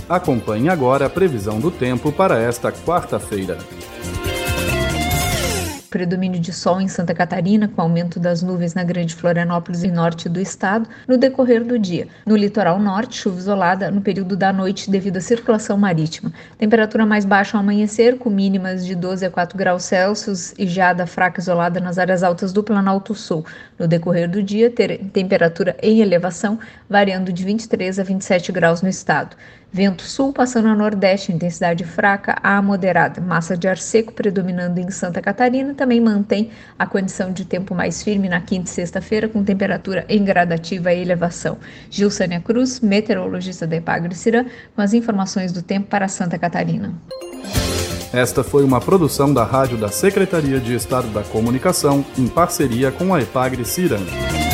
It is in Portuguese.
Acompanhe agora a previsão do tempo para esta quarta-feira. Predomínio de sol em Santa Catarina, com aumento das nuvens na Grande Florianópolis e norte do estado, no decorrer do dia. No litoral norte, chuva isolada no período da noite devido à circulação marítima. Temperatura mais baixa ao amanhecer, com mínimas de 12 a 4 graus Celsius e geada fraca isolada nas áreas altas do Planalto Sul. No decorrer do dia, temperatura em elevação, variando de 23 a 27 graus no estado. Vento sul passando a nordeste, intensidade fraca a moderada. Massa de ar seco predominando em Santa Catarina também mantém a condição de tempo mais firme na quinta e sexta-feira, com temperatura em gradativa elevação. Gilsânia Cruz, meteorologista da Epagre-Cirã, com as informações do tempo para Santa Catarina. Esta foi uma produção da Rádio da Secretaria de Estado da Comunicação, em parceria com a Epagre-Cirã.